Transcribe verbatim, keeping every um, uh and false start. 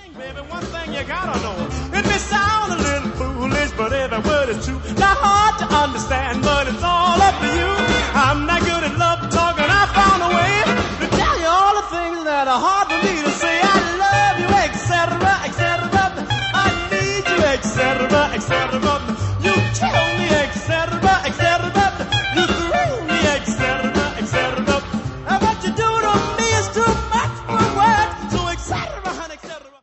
Baby, one thing you gotta know. It may sound a little foolish, but every word is true. Not hard to understand, but it's all up to you. I'm not